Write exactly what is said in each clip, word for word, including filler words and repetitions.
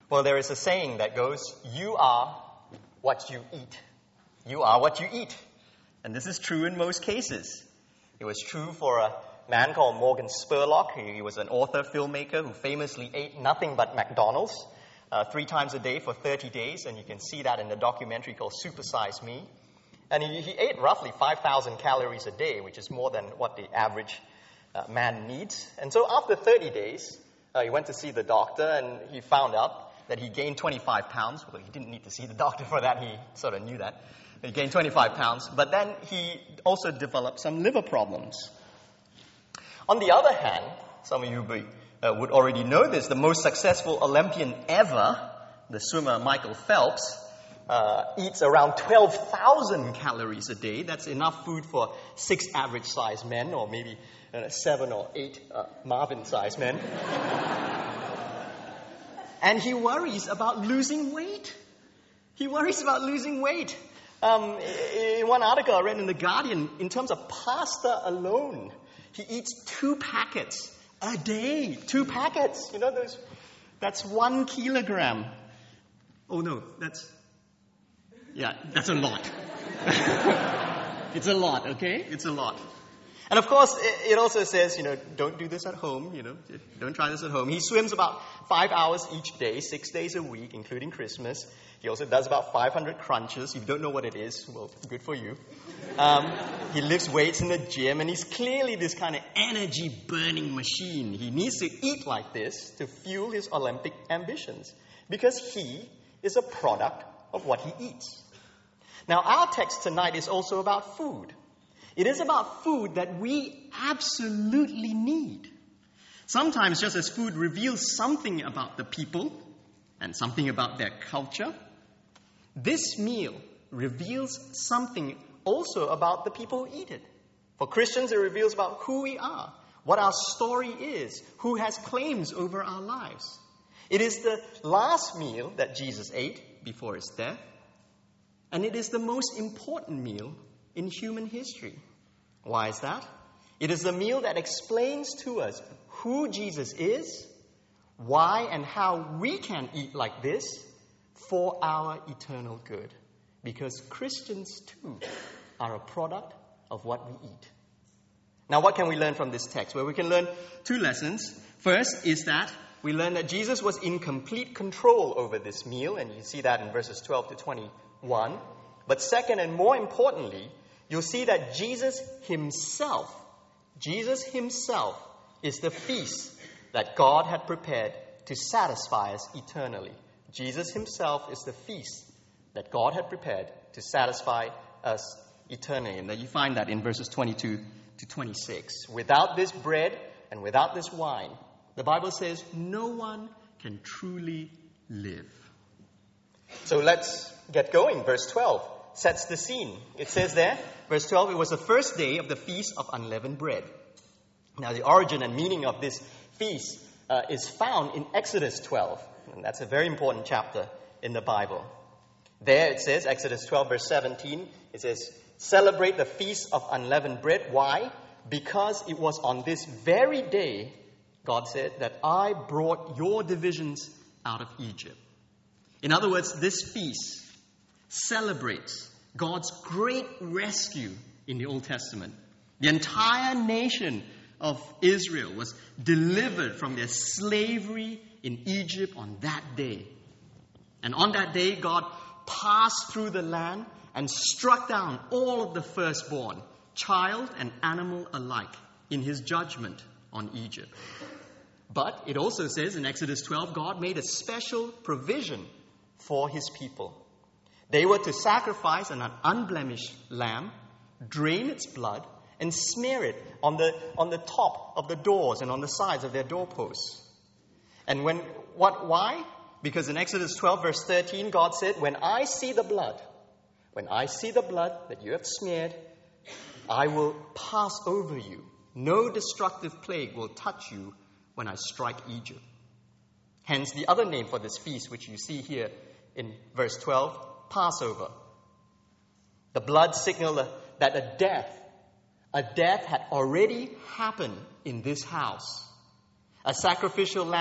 Well, there is a saying that goes, you are what you eat. You are what you eat. And this is true in most cases. It was true for a man called Morgan Spurlock. He was an author, filmmaker who famously ate nothing but McDonald's uh, three times a day for thirty days. And you can see that in the documentary called Super Size Me. And he, he ate roughly five thousand calories a day, which is more than what the average uh, man needs. And so after thirty days, uh, he went to see the doctor, and he found out that he gained twenty-five pounds. Well, he didn't need to see the doctor for that. He sort of knew that. He gained twenty-five pounds. But then he also developed some liver problems. On the other hand, some of you be, uh, would already know this, the most successful Olympian ever, the swimmer Michael Phelps, uh, eats around twelve thousand calories a day. That's enough food for six average-sized men, or maybe uh, seven or eight uh, Marvin-sized men. And he worries about losing weight. He worries about losing weight. Um, in one article I read in The Guardian, in terms of pasta alone, he eats two packets a day. Two packets. You know, those, that's one kilogram. Oh, no, that's, yeah, that's a lot. It's a lot, okay? It's a lot. And of course, it also says, you know, don't do this at home, you know, don't try this at home. He swims about five hours each day, six days a week, including Christmas. He also does about five hundred crunches. If you don't know what it is, well, good for you. Um, he lifts weights in the gym, and he's clearly this kind of energy-burning machine. He needs to eat like this to fuel his Olympic ambitions, because he is a product of what he eats. Now, our text tonight is also about food. It is about food that we absolutely need. Sometimes just as food reveals something about the people and something about their culture, this meal reveals something also about the people who eat it. For Christians, it reveals about who we are, what our story is, who has claims over our lives. It is the last meal that Jesus ate before his death, and it is the most important meal in human history. Why is that? It is the meal that explains to us who Jesus is, why and how we can eat like this for our eternal good. Because Christians, too, are a product of what we eat. Now, what can we learn from this text? Well, we can learn two lessons. First is that we learn that Jesus was in complete control over this meal, and you see that in verses twelve to twenty-one. But second, and more importantly, you'll see that Jesus himself, Jesus himself is the feast that God had prepared to satisfy us eternally. Jesus himself is the feast that God had prepared to satisfy us eternally. And that you find that in verses twenty-two to twenty-six. Without this bread and without this wine, the Bible says no one can truly live. So let's get going. Verse twelve sets the scene. It says there, verse twelve, it was the first day of the Feast of Unleavened Bread. Now, the origin and meaning of this feast uh, is found in Exodus twelve. And that's a very important chapter in the Bible. There it says, Exodus twelve, verse seventeen, it says, celebrate the Feast of Unleavened Bread. Why? Because it was on this very day, God said, that I brought your divisions out of Egypt. In other words, this feast celebrates God's great rescue in the Old Testament. The entire nation of Israel was delivered from their slavery in Egypt on that day. And on that day, God passed through the land and struck down all of the firstborn, child and animal alike, in his judgment on Egypt. But it also says in Exodus twelve, God made a special provision for his people. They were to sacrifice an unblemished lamb, drain its blood, and smear it on the on the top of the doors and on the sides of their doorposts. And when what why? Because in Exodus twelve, verse thirteen, God said, when I see the blood, when I see the blood that you have smeared, I will pass over you. No destructive plague will touch you when I strike Egypt. Hence the other name for this feast, which you see here in verse twelve, Passover. The blood signaled that a death, a death had already happened in this house. A sacrificial lamb had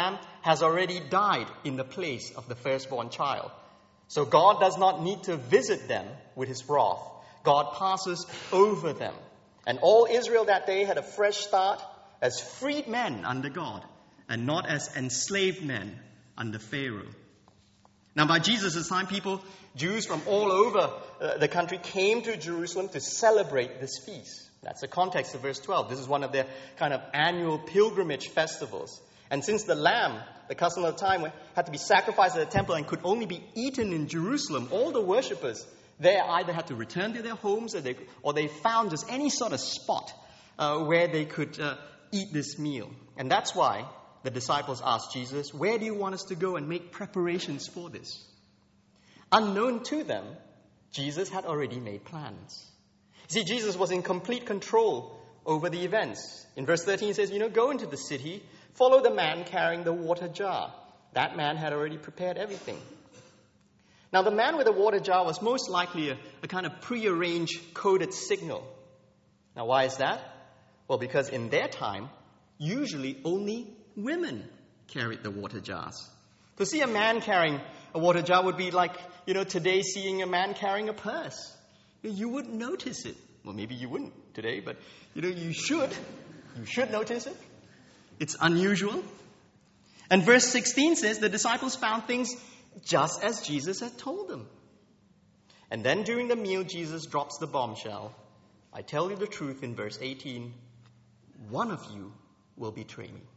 has already died in the place of the firstborn child. So God does not need to visit them with his wrath. God passes over them. And all Israel that day had a fresh start as freed men under God and not as enslaved men under Pharaoh. Now, by Jesus' time, people, Jews from all over uh, the country came to Jerusalem to celebrate this feast. That's the context of verse twelve. This is one of their kind of annual pilgrimage festivals. And since the lamb, the custom of the time, had to be sacrificed at the temple and could only be eaten in Jerusalem, all the worshippers there either had to return to their homes or they, or they found just any sort of spot uh, where they could uh, eat this meal. And that's why the disciples asked Jesus, where do you want us to go and make preparations for this? Unknown to them, Jesus had already made plans. See, Jesus was in complete control over the events. In verse thirteen, it says, you know, go into the city, follow the man carrying the water jar. That man had already prepared everything. Now, the man with the water jar was most likely a, a kind of prearranged coded signal. Now, why is that? Well, because in their time, usually only women carried the water jars. To see a man carrying a water jar would be like, you know, today seeing a man carrying a purse. You wouldn't notice it. Well, maybe you wouldn't today, but, you know, you should. You should notice it. It's unusual. And verse sixteen says the disciples found things just as Jesus had told them. And then during the meal, Jesus drops the bombshell. I tell you the truth in verse eighteen, one of you will betray me.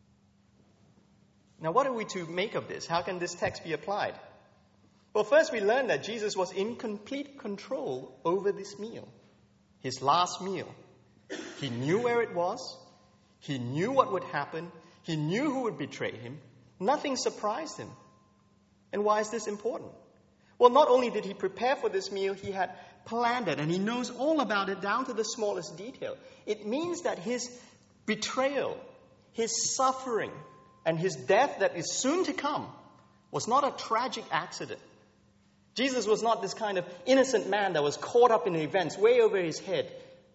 Now, what are we to make of this? How can this text be applied? Well, first we learn that Jesus was in complete control over this meal, his last meal. He knew where it was. He knew what would happen. He knew who would betray him. Nothing surprised him. And why is this important? Well, not only did he prepare for this meal, he had planned it, and he knows all about it down to the smallest detail. It means that his betrayal, his suffering, and his death that is soon to come was not a tragic accident. Jesus was not this kind of innocent man that was caught up in events way over his head.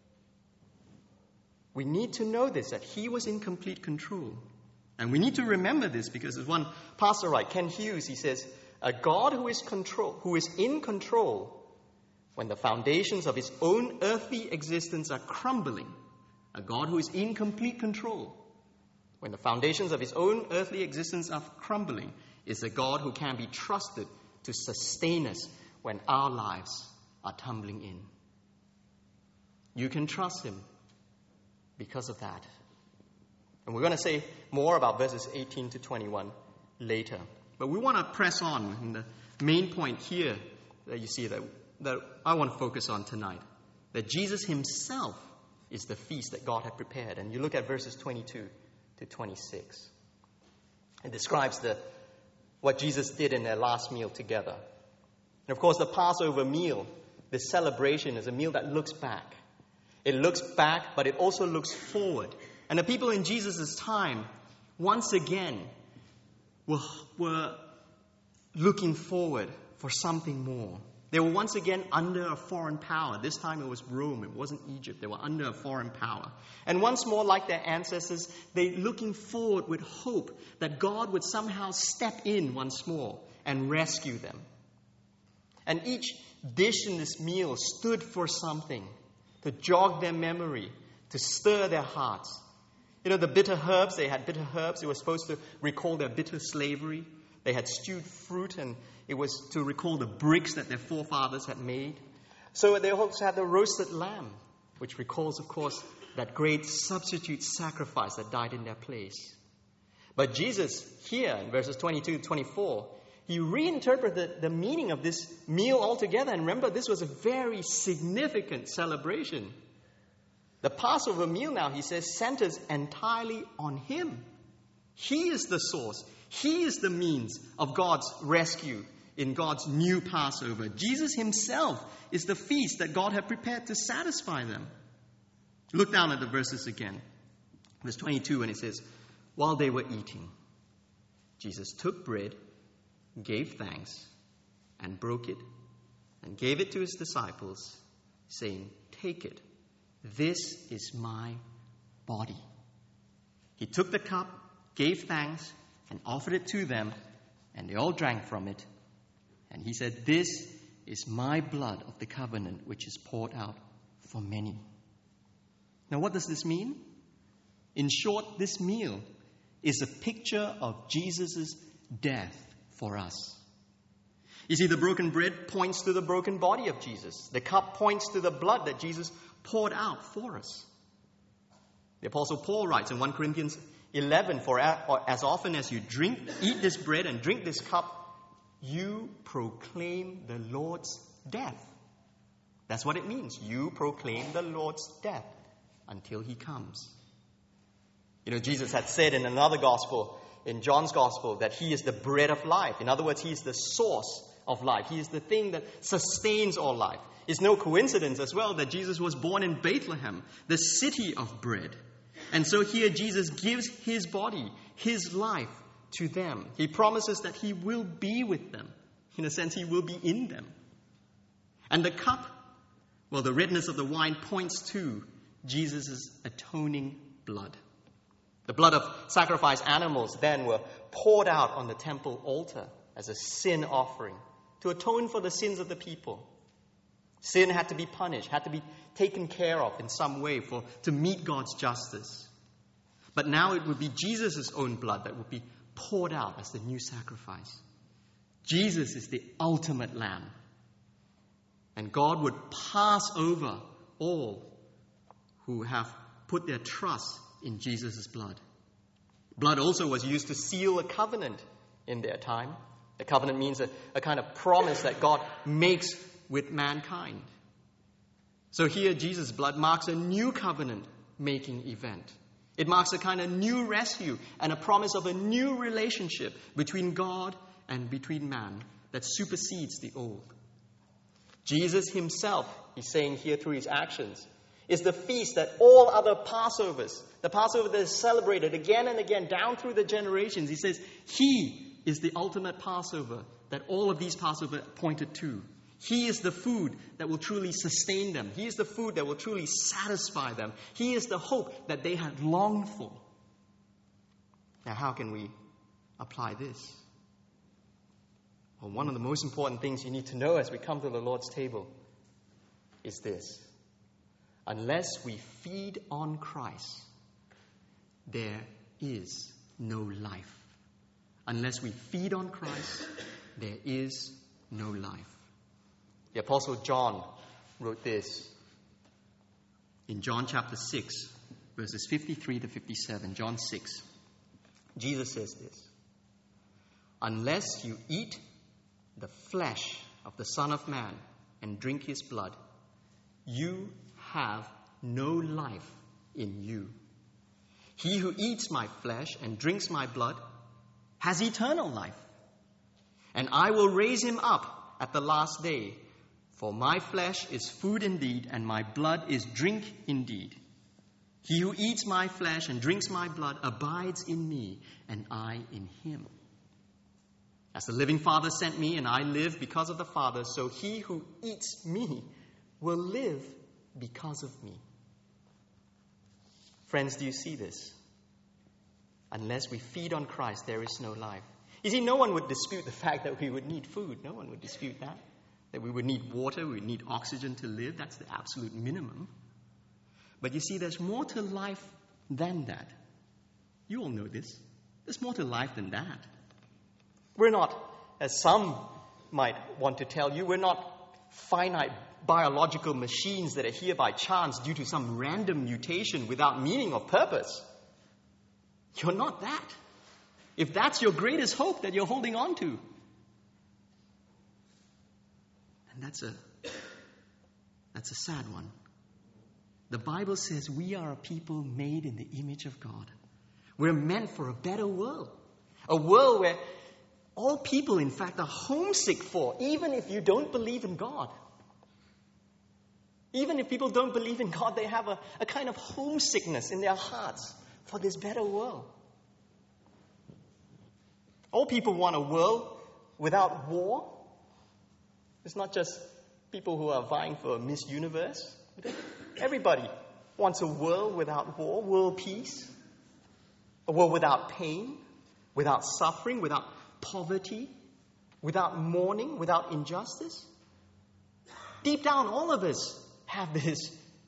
We need to know this, that he was in complete control. And we need to remember this because as one pastor writes, Ken Hughes, he says, a God who is control, who is in control when the foundations of his own earthly existence are crumbling, a God who is in complete control when the foundations of his own earthly existence are crumbling, is a God who can be trusted to sustain us when our lives are tumbling in. You can trust him because of that. And we're going to say more about verses eighteen to twenty-one later. But we want to press on. And the main point here that you see that, that I want to focus on tonight, that Jesus himself is the feast that God had prepared. And you look at verses twenty-two to twenty-six. It describes the what Jesus did in their last meal together. And of course, the Passover meal, this celebration, is a meal that looks back. It looks back, but it also looks forward. And the people in Jesus' time, once again, were, were looking forward for something more. They were once again under a foreign power. This time it was Rome. It wasn't Egypt. They were under a foreign power. And once more, like their ancestors, they looking forward with hope that God would somehow step in once more and rescue them. And each dish in this meal stood for something, to jog their memory, to stir their hearts. You know, the bitter herbs, they had bitter herbs. They were supposed to recall their bitter slavery. They had stewed fruit, and it was to recall the bricks that their forefathers had made. So they also had the roasted lamb, which recalls, of course, that great substitute sacrifice that died in their place. But Jesus, here in verses twenty-two to twenty-four, he reinterpreted the meaning of this meal altogether. And remember, this was a very significant celebration. The Passover meal now, he says, centers entirely on him. He is the source. He is the means of God's rescue in God's new Passover. Jesus himself is the feast that God had prepared to satisfy them. Look down at the verses again. Verse twenty-two, and it says, while they were eating, Jesus took bread, gave thanks, and broke it, and gave it to his disciples, saying, take it. This is my body. He took the cup, gave thanks, and offered it to them, and they all drank from it. And he said, "This is my blood of the covenant, which is poured out for many." Now, what does this mean? In short, this meal is a picture of Jesus' death for us. You see, the broken bread points to the broken body of Jesus. The cup points to the blood that Jesus poured out for us. The Apostle Paul writes in First Corinthians eleven, "For as often as you drink, eat this bread and drink this cup, you proclaim the Lord's death." That's what it means. You proclaim the Lord's death until he comes. You know, Jesus had said in another gospel, in John's gospel, that he is the bread of life. In other words, he is the source of life. He is the thing that sustains all life. It's no coincidence as well that Jesus was born in Bethlehem, the city of bread. And so here Jesus gives his body, his life to them. He promises that he will be with them. In a sense, he will be in them. And the cup, well, the redness of the wine points to Jesus' atoning blood. The blood of sacrificed animals then were poured out on the temple altar as a sin offering to atone for the sins of the people. Sin had to be punished, had to be taken care of in some way for to meet God's justice. But now it would be Jesus' own blood that would be poured out as the new sacrifice. Jesus is the ultimate lamb. And God would pass over all who have put their trust in Jesus' blood. Blood also was used to seal a covenant in their time. A covenant means a, a kind of promise that God makes with mankind. So here, Jesus' blood marks a new covenant-making event. It marks a kind of new rescue and a promise of a new relationship between God and between man that supersedes the old. Jesus himself, he's saying here through his actions, is the feast that all other Passovers, the Passover that is celebrated again and again down through the generations, he says he is the ultimate Passover that all of these Passover pointed to. He is the food that will truly sustain them. He is the food that will truly satisfy them. He is the hope that they had longed for. Now, how can we apply this? Well, one of the most important things you need to know as we come to the Lord's table is this. Unless we feed on Christ, there is no life. Unless we feed on Christ, there is no life. The Apostle John wrote this in John chapter six, verses fifty-three to fifty-seven. John six. Jesus says this: "Unless you eat the flesh of the Son of Man and drink his blood, you have no life in you. He who eats my flesh and drinks my blood has eternal life, and I will raise him up at the last day. For my flesh is food indeed, and my blood is drink indeed. He who eats my flesh and drinks my blood abides in me, and I in him. As the living Father sent me, and I live because of the Father, so he who eats me will live because of me." Friends, do you see this? Unless we feed on Christ, there is no life. You see, no one would dispute the fact that we would need food. No one would dispute that. That we would need water, we would need oxygen to live. That's the absolute minimum. But you see, there's more to life than that. You all know this. There's more to life than that. We're not, as some might want to tell you, we're not finite biological machines that are here by chance due to some random mutation without meaning or purpose. You're not that. If that's your greatest hope that you're holding on to, and that's a that's a sad one. The Bible says we are a people made in the image of God. We're meant for a better world. A world where all people, in fact, are homesick for, even if you don't believe in God. Even if people don't believe in God, they have a, a kind of homesickness in their hearts for this better world. All people want a world without war. It's not just people who are vying for a Miss Universe. Everybody wants a world without war, world peace, a world without pain, without suffering, without poverty, without mourning, without injustice? Deep down, all of us have this.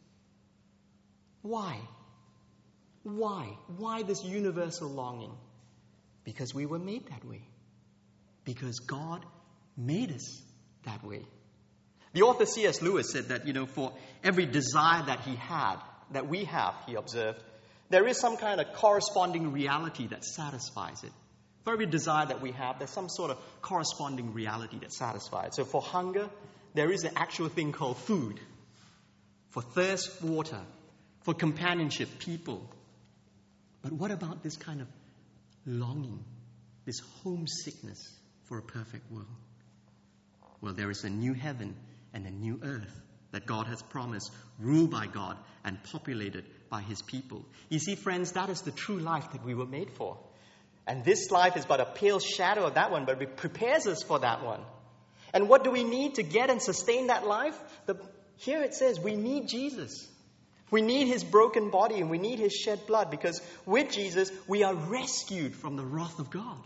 Why? Why? Why this universal longing? Because we were made that way. Because God made us that way. The author C S Lewis said that, you know, for every desire that he had, that we have, he observed, there is some kind of corresponding reality that satisfies it. For every desire that we have, there's some sort of corresponding reality that satisfies it. So for hunger, there is an actual thing called food. For thirst, water. For companionship, people. But what about this kind of longing, this homesickness for a perfect world? Well, there is a new heaven and a new earth that God has promised, ruled by God and populated by His people. You see, friends, that is the true life that we were made for. And this life is but a pale shadow of that one, but it prepares us for that one. And what do we need to get and sustain that life? The, here it says we need Jesus. We need His broken body and we need His shed blood, because with Jesus we are rescued from the wrath of God.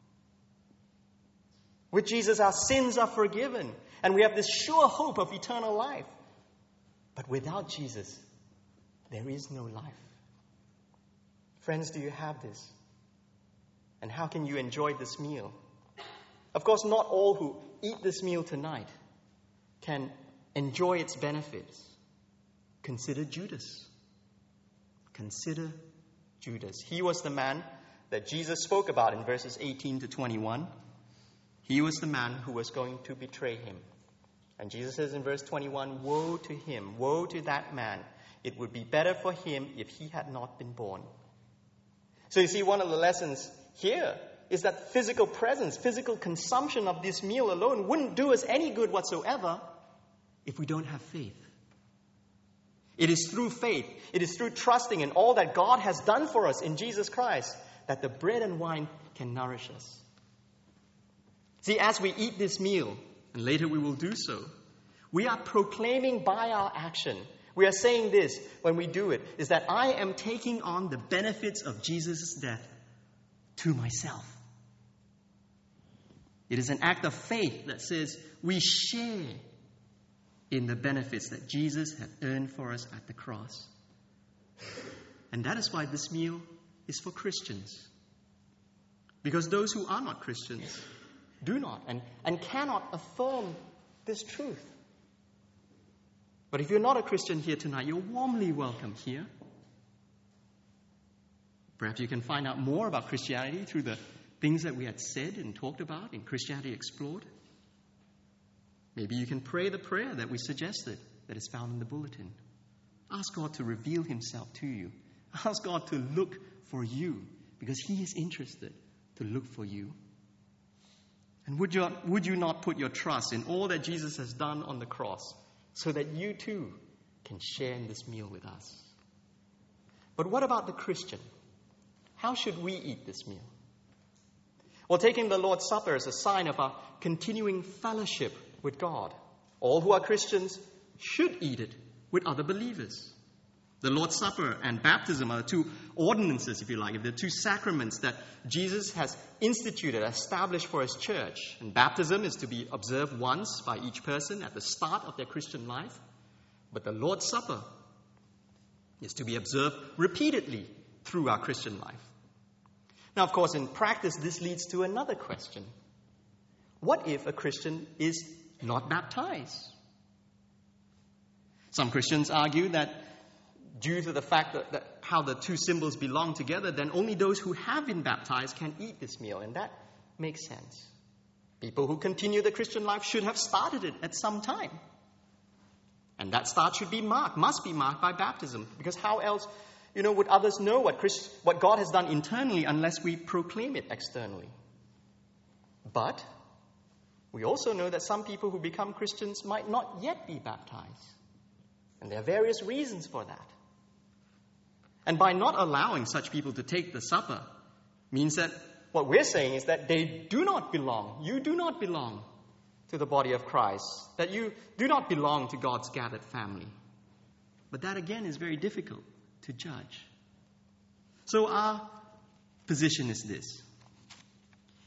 With Jesus our sins are forgiven and we have this sure hope of eternal life. But without Jesus, there is no life. Friends, do you have this? And how can you enjoy this meal? Of course, not all who eat this meal tonight can enjoy its benefits. Consider Judas. Consider Judas. He was the man that Jesus spoke about in verses eighteen to twenty-one. He was the man who was going to betray Him. And Jesus says in verse twenty-one, woe to him, woe to that man. It would be better for him if he had not been born. So you see, one of the lessons here is that physical presence, physical consumption of this meal alone wouldn't do us any good whatsoever if we don't have faith. It is through faith, it is through trusting in all that God has done for us in Jesus Christ that the bread and wine can nourish us. See, as we eat this meal, and later we will do so, we are proclaiming by our action, we are saying this when we do it, is that I am taking on the benefits of Jesus' death to myself. It is an act of faith that says we share in the benefits that Jesus had earned for us at the cross. And that is why this meal is for Christians. Because those who are not Christians do not and, and cannot affirm this truth. But if you're not a Christian here tonight, you're warmly welcome here. Perhaps you can find out more about Christianity through the things that we had said and talked about in Christianity Explored. Maybe you can pray the prayer that we suggested that is found in the bulletin. Ask God to reveal Himself to you. Ask God to look for you, because He is interested to look for you. And would you, would you not put your trust in all that Jesus has done on the cross so that you too can share in this meal with us? But what about the Christian? How should we eat this meal? Well, taking the Lord's Supper is a sign of our continuing fellowship with God. All who are Christians should eat it with other believers. The Lord's Supper and baptism are the two ordinances, if you like, the two sacraments that Jesus has instituted, established for His church. And baptism is to be observed once by each person at the start of their Christian life. But the Lord's Supper is to be observed repeatedly through our Christian life. Now, of course, in practice, this leads to another question. What if a Christian is not baptized? Some Christians argue that due to the fact that, that how the two symbols belong together, then only those who have been baptized can eat this meal, and that makes sense. People who continue the Christian life should have started it at some time. And that start should be marked, must be marked by baptism, because how else, you know, would others know what Christ, what God has done internally unless we proclaim it externally? But we also know that some people who become Christians might not yet be baptized. And there are various reasons for that. And by not allowing such people to take the supper means that what we're saying is that they do not belong. You do not belong to the body of Christ. That you do not belong to God's gathered family. But that again is very difficult to judge. So our position is this.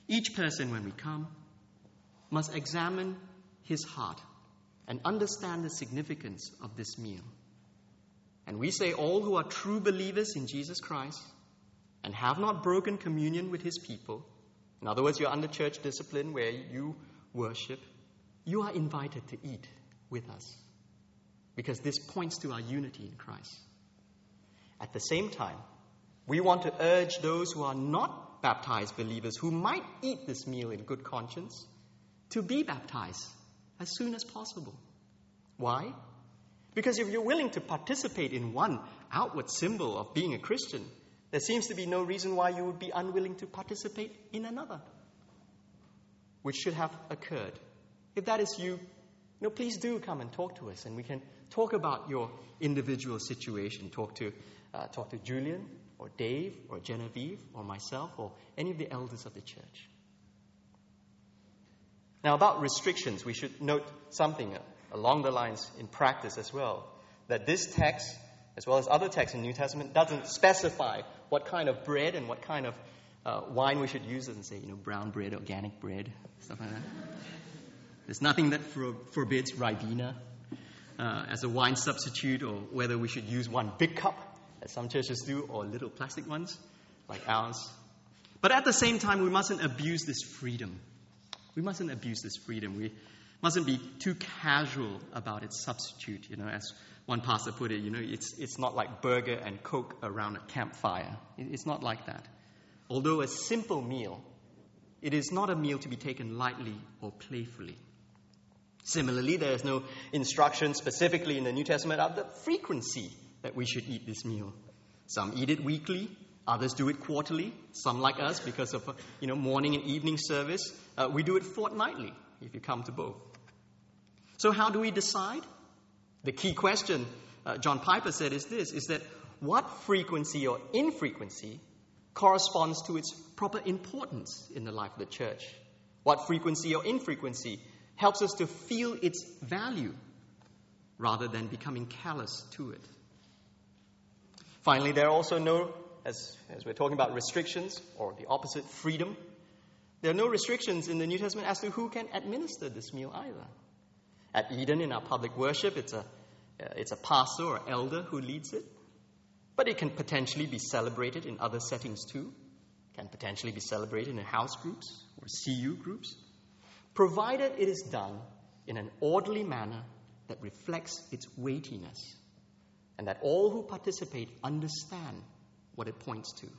Each person, when we come, must examine his heart and understand the significance of this meal. And we say all who are true believers in Jesus Christ and have not broken communion with his people, in other words, you're under church discipline where you worship, you are invited to eat with us, because this points to our unity in Christ. At the same time, we want to urge those who are not baptized believers who might eat this meal in good conscience to be baptized as soon as possible. Why? Because if you're willing to participate in one outward symbol of being a Christian, there seems to be no reason why you would be unwilling to participate in another, which should have occurred. If that is you, you know, please do come and talk to us, and we can talk about your individual situation. Talk to, uh, talk to Julian, or Dave, or Genevieve, or myself, or any of the elders of the church. Now, about restrictions, we should note something along the lines in practice as well, that this text, as well as other texts in the New Testament, doesn't specify what kind of bread and what kind of uh, wine we should use. It doesn't say, you know, brown bread, organic bread, stuff like that. There's nothing that for, forbids Ribena uh, as a wine substitute, or whether we should use one big cup, as some churches do, or little plastic ones, like ours. But at the same time, we mustn't abuse this freedom. We mustn't abuse this freedom. We mustn't be too casual about its substitute. You know, as one pastor put it, you know, it's it's not like burger and Coke around a campfire. It's not like that. Although a simple meal, it is not a meal to be taken lightly or playfully. Similarly, there is no instruction specifically in the New Testament of the frequency that we should eat this meal. Some eat it weekly. Others do it quarterly. Some, like us, because of you know morning and evening service, uh, we do it fortnightly, if you come to both. So how do we decide? The key question, uh, John Piper said, is this, is that what frequency or infrequency corresponds to its proper importance in the life of the church? What frequency or infrequency helps us to feel its value rather than becoming callous to it? Finally, there are also no As, as we're talking about restrictions, or the opposite, freedom, there are no restrictions in the New Testament as to who can administer this meal either. At Eden, in our public worship, it's a, uh, it's a pastor or elder who leads it. But it can potentially be celebrated in other settings too. It can potentially be celebrated in house groups or C U groups, provided it is done in an orderly manner that reflects its weightiness, and that all who participate understand what it points to.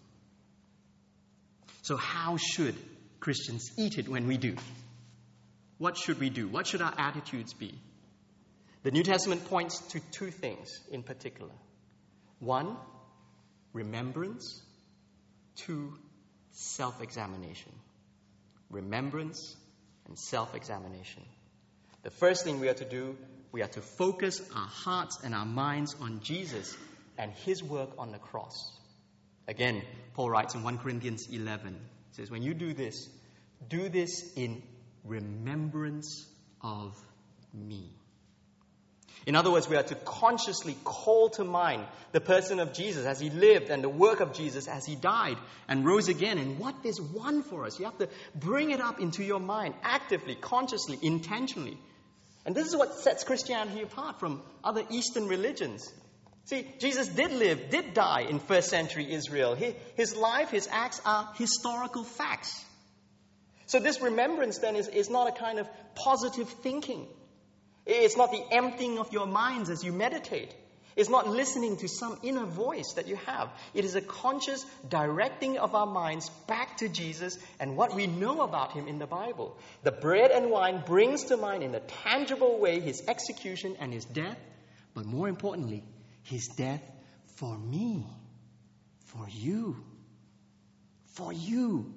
So how should Christians eat it when we do? What should we do? What should our attitudes be? The New Testament points to two things in particular. One, remembrance. Two, self-examination. Remembrance and self-examination. The first thing we are to do, we are to focus our hearts and our minds on Jesus and his work on the cross. Again, Paul writes in First Corinthians eleven, he says, when you do this, do this in remembrance of me. In other words, we are to consciously call to mind the person of Jesus as he lived, and the work of Jesus as he died and rose again, and what this won for us. You have to bring it up into your mind actively, consciously, intentionally. And this is what sets Christianity apart from other Eastern religions. See, Jesus did live, did die in first century Israel. His life, his acts are historical facts. So this remembrance then is, is not a kind of positive thinking. It's not the emptying of your minds as you meditate. It's not listening to some inner voice that you have. It is a conscious directing of our minds back to Jesus and what we know about him in the Bible. The bread and wine brings to mind in a tangible way his execution and his death, but more importantly, his death for me, for you, for you.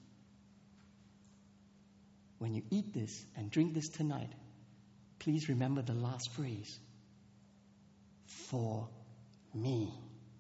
When you eat this and drink this tonight, please remember the last phrase, for me.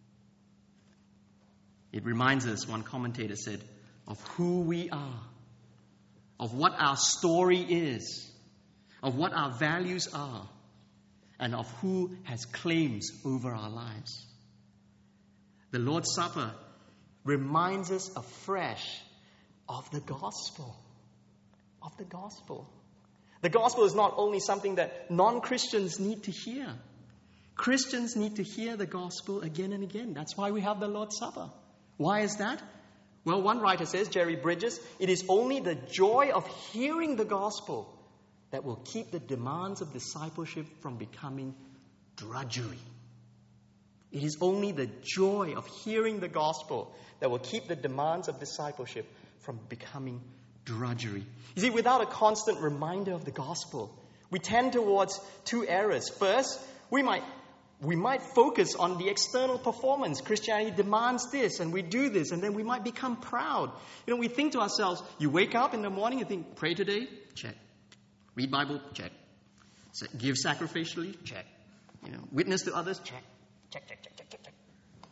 It reminds us, one commentator said, of who we are, of what our story is, of what our values are, and of who has claims over our lives. The Lord's Supper reminds us afresh of the gospel. Of the gospel. The gospel is not only something that non-Christians need to hear. Christians need to hear the gospel again and again. That's why we have the Lord's Supper. Why is that? Well, one writer says, Jerry Bridges, it is only the joy of hearing the gospel that will keep the demands of discipleship from becoming drudgery. It is only the joy of hearing the gospel that will keep the demands of discipleship from becoming drudgery. You see, without a constant reminder of the gospel, we tend towards two errors. First, we might we might focus on the external performance. Christianity demands this, and we do this, and then we might become proud. You know, we think to ourselves, you wake up in the morning and think, pray today? Check. Read Bible? Check. Give sacrificially? Check. You know, witness to others? Check. Check, check, check, check, check, check.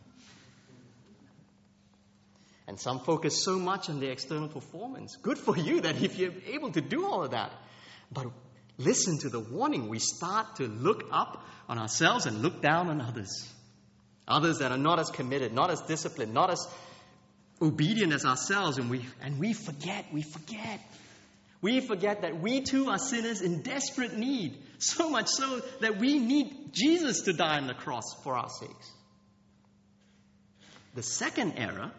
And some focus so much on the external performance. Good for you that if you're able to do all of that. But listen to the warning. We start to look up on ourselves and look down on others. Others that are not as committed, not as disciplined, not as obedient as ourselves. And we, and we forget, we forget. We forget that we too are sinners in desperate need. So much so that we need Jesus to die on the cross for our sakes. The second error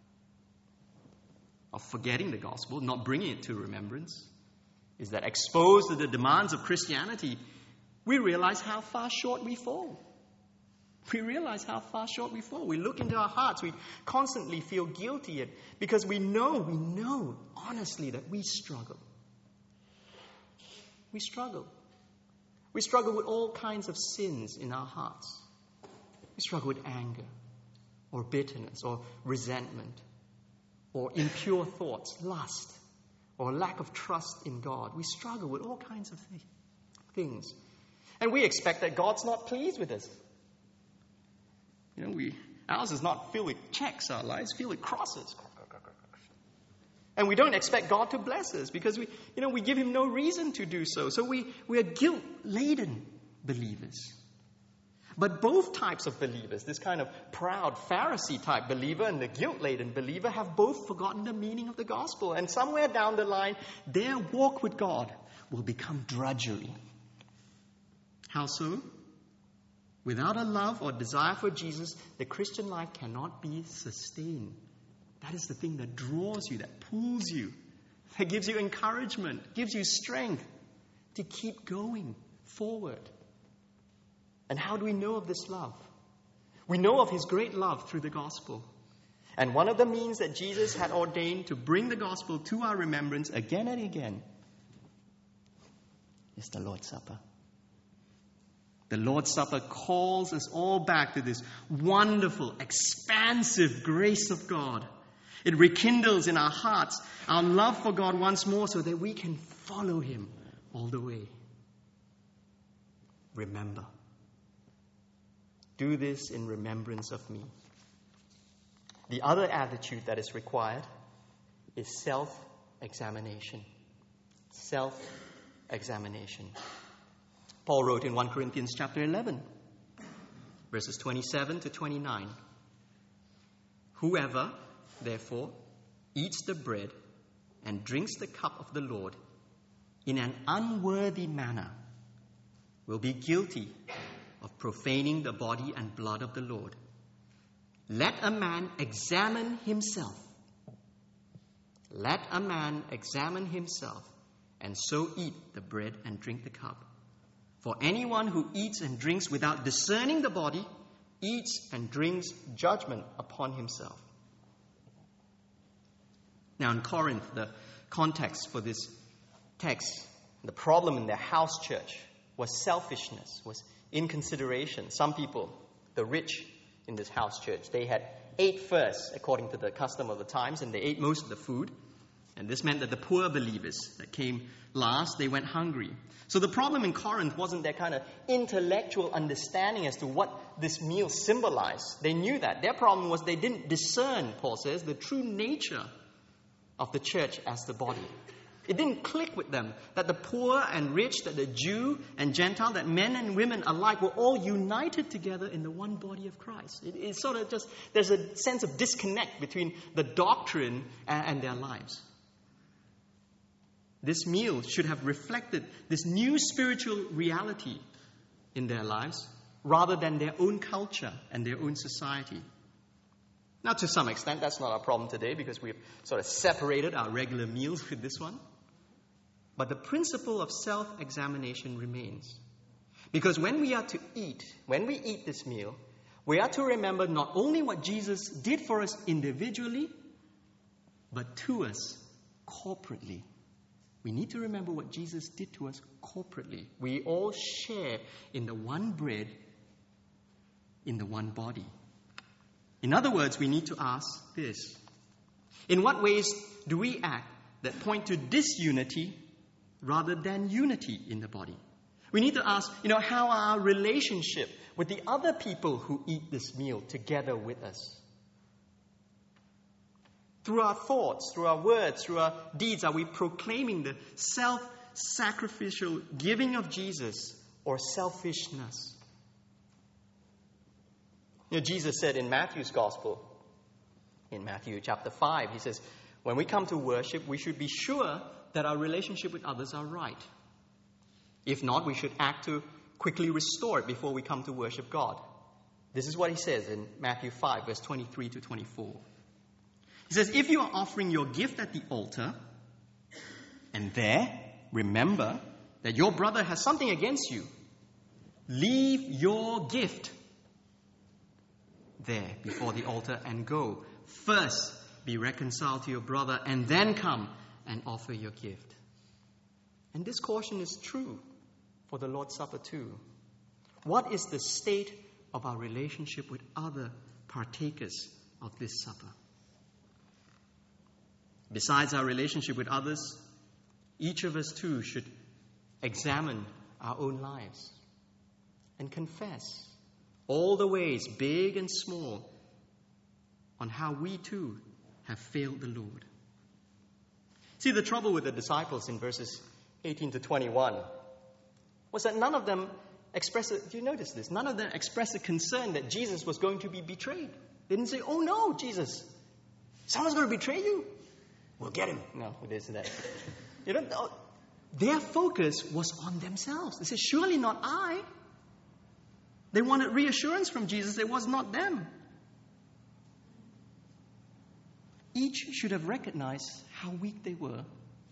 of forgetting the gospel, not bringing it to remembrance, is that exposed to the demands of Christianity, we realize how far short we fall. We realize how far short we fall. We look into our hearts. We constantly feel guilty because we know, we know honestly that we struggle. We struggle. We struggle with all kinds of sins in our hearts. We struggle with anger or bitterness or resentment or impure thoughts, lust, or lack of trust in God. We struggle with all kinds of th- things. And we expect that God's not pleased with us. You know, we ours is not filled with checks, our lives filled with crosses. And we don't expect God to bless us because we, you know, we give him no reason to do so. So we, we are guilt-laden believers. But both types of believers, this kind of proud Pharisee-type believer and the guilt-laden believer, have both forgotten the meaning of the gospel. And somewhere down the line, their walk with God will become drudgery. How so? Without a love or desire for Jesus, the Christian life cannot be sustained. That is the thing that draws you, that pulls you, that gives you encouragement, gives you strength to keep going forward. And how do we know of this love? We know of his great love through the gospel. And one of the means that Jesus had ordained to bring the gospel to our remembrance again and again is the Lord's Supper. The Lord's Supper calls us all back to this wonderful, expansive grace of God. It rekindles in our hearts our love for God once more so that we can follow him all the way. Remember. Do this in remembrance of me. The other attitude that is required is self-examination. Self-examination. Paul wrote in First Corinthians chapter eleven, verses twenty-seven to twenty-nine. Whoever, therefore, eats the bread and drinks the cup of the Lord in an unworthy manner will be guilty of profaning the body and blood of the Lord. Let a man examine himself. Let a man examine himself, and so eat the bread and drink the cup. For anyone who eats and drinks without discerning the body eats and drinks judgment upon himself. Now in Corinth, the context for this text, the problem in the house church was selfishness, was inconsideration. Some people, the rich in this house church, they had ate first according to the custom of the times, and they ate most of the food. And this meant that the poor believers that came last, they went hungry. So the problem in Corinth wasn't their kind of intellectual understanding as to what this meal symbolized. They knew that. Their problem was they didn't discern, Paul says, the true nature of the church as the body. It didn't click with them that the poor and rich, that the Jew and Gentile, that men and women alike were all united together in the one body of Christ. It, it's sort of just, there's a sense of disconnect between the doctrine and, and their lives. This meal should have reflected this new spiritual reality in their lives rather than their own culture and their own society. Now, to some extent, that's not our problem today because we've sort of separated our regular meals with this one. But the principle of self-examination remains. Because when we are to eat, when we eat this meal, we are to remember not only what Jesus did for us individually, but to us corporately. We need to remember what Jesus did to us corporately. We all share in the one bread, in the one body. In other words, we need to ask this. In what ways do we act that point to disunity rather than unity in the body? We need to ask, you know, how our relationship with the other people who eat this meal together with us? Through our thoughts, through our words, through our deeds, are we proclaiming the self-sacrificial giving of Jesus or selfishness? You know, Jesus said in Matthew's Gospel, in Matthew chapter five, he says, when we come to worship, we should be sure that our relationship with others are right. If not, we should act to quickly restore it before we come to worship God. This is what he says in Matthew five, verse twenty-three to twenty-four. He says, if you are offering your gift at the altar, and there remember that your brother has something against you, leave your gift there before the altar and go. First, be reconciled to your brother, and then come and offer your gift. And this caution is true for the Lord's Supper too. What is the state of our relationship with other partakers of this supper? Besides our relationship with others, each of us too should examine our own lives and confess all the ways, big and small, on how we too have failed the Lord. See, the trouble with the disciples in verses eighteen to twenty-one was that none of them expressed, do you notice this? None of them expressed a concern that Jesus was going to be betrayed. They didn't say, oh no, Jesus, someone's going to betray you. We'll get him. No, this and that. You know, their focus was on themselves. They said, surely not I. They wanted reassurance from Jesus. It was not them. Each should have recognized how weak they were.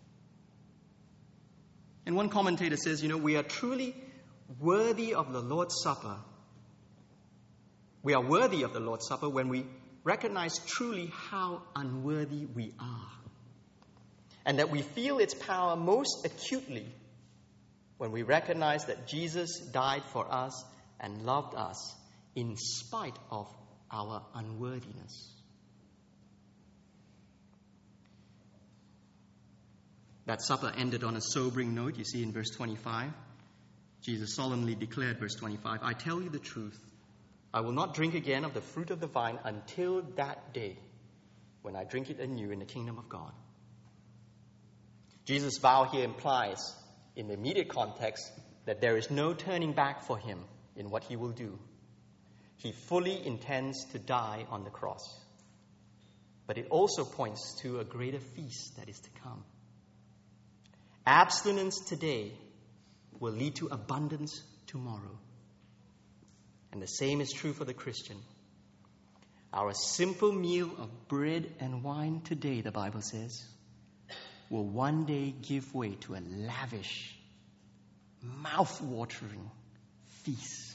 And one commentator says, you know, we are truly worthy of the Lord's Supper. We are worthy of the Lord's Supper when we recognize truly how unworthy we are. And that we feel its power most acutely when we recognize that Jesus died for us and loved us in spite of our unworthiness. That supper ended on a sobering note. You see in verse twenty-five, Jesus solemnly declared, verse twenty-five, I tell you the truth, I will not drink again of the fruit of the vine until that day when I drink it anew in the kingdom of God. Jesus' vow here implies, in the immediate context, that there is no turning back for him in what he will do. He fully intends to die on the cross. But it also points to a greater feast that is to come. Abstinence today will lead to abundance tomorrow. And the same is true for the Christian. Our simple meal of bread and wine today, the Bible says, will one day give way to a lavish, mouth-watering feast.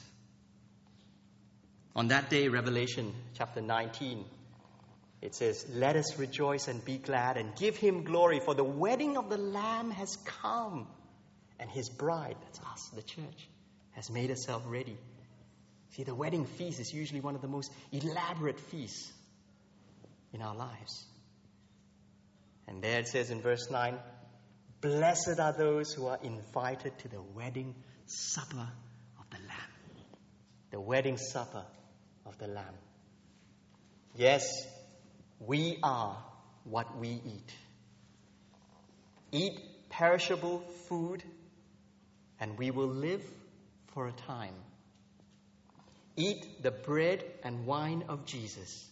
On that day, Revelation chapter nineteen, it says, let us rejoice and be glad and give him glory, for the wedding of the Lamb has come, and his bride, that's us, the church, has made herself ready. See, the wedding feast is usually one of the most elaborate feasts in our lives. And there it says in verse nine, blessed are those who are invited to the wedding supper of the Lamb. The wedding supper of the Lamb. Yes, we are what we eat. Eat perishable food, and we will live for a time. Eat the bread and wine of Jesus.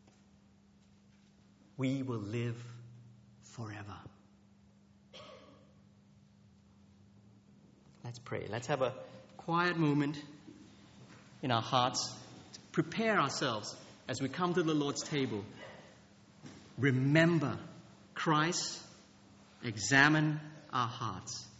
We will live forever. Let's pray. Let's have a quiet moment in our hearts to prepare ourselves as we come to the Lord's table. Remember Christ. Examine our hearts.